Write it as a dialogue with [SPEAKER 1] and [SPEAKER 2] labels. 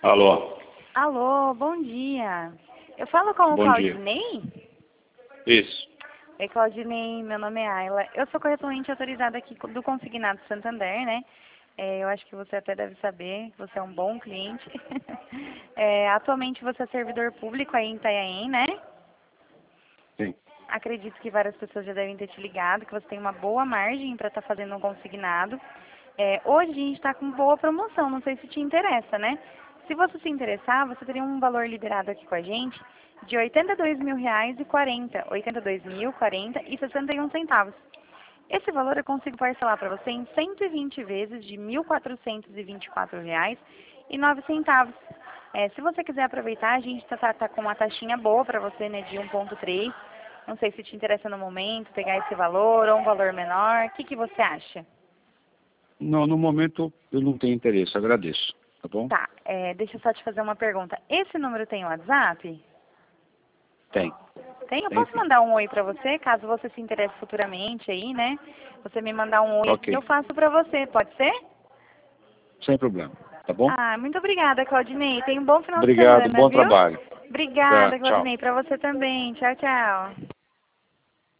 [SPEAKER 1] Alô,
[SPEAKER 2] Alô, bom dia. Eu falo com o
[SPEAKER 1] bom dia.
[SPEAKER 2] Claudinei?
[SPEAKER 1] Isso.
[SPEAKER 2] Oi, Claudinei, meu nome é Ayla. Eu sou correspondente autorizada aqui do Consignado Santander, né? Eu acho que você até deve saber, você é um bom cliente. Atualmente você é servidor público aí em Itanhaém, né?
[SPEAKER 1] Sim.
[SPEAKER 2] Acredito que várias pessoas já devem ter te ligado, que você tem uma boa margem para estar fazendo um consignado. Hoje a gente está com boa promoção, não sei se te interessa, né? Se você se interessar, você teria um valor liberado aqui com a gente de R$ 82.040, 82.040 e 61 centavos. Esse valor eu consigo parcelar para você em 120 vezes de R$ 1.424,09. Se você quiser aproveitar, a gente tá com uma taxinha boa para você, né, de 1,3. Não sei se te interessa no momento pegar esse valor ou um valor menor. O que você acha?
[SPEAKER 1] Não, no momento eu não tenho interesse, agradeço, tá bom?
[SPEAKER 2] Tá, deixa eu só te fazer uma pergunta. Esse número tem WhatsApp?
[SPEAKER 1] Tem.
[SPEAKER 2] Tem? Eu
[SPEAKER 1] Tem
[SPEAKER 2] posso
[SPEAKER 1] sim.
[SPEAKER 2] mandar um oi pra você, caso você se interesse futuramente aí, né? Você me mandar um oi e
[SPEAKER 1] Ok,
[SPEAKER 2] eu faço pra você, pode ser?
[SPEAKER 1] sem problema, tá bom?
[SPEAKER 2] Ah, muito obrigada, Claudinei. Tenha um bom final de
[SPEAKER 1] Obrigado,
[SPEAKER 2] semana,
[SPEAKER 1] bom
[SPEAKER 2] viu?
[SPEAKER 1] trabalho. Tá,
[SPEAKER 2] Obrigada,
[SPEAKER 1] tchau.
[SPEAKER 2] Claudinei, pra você também. Tchau, tchau.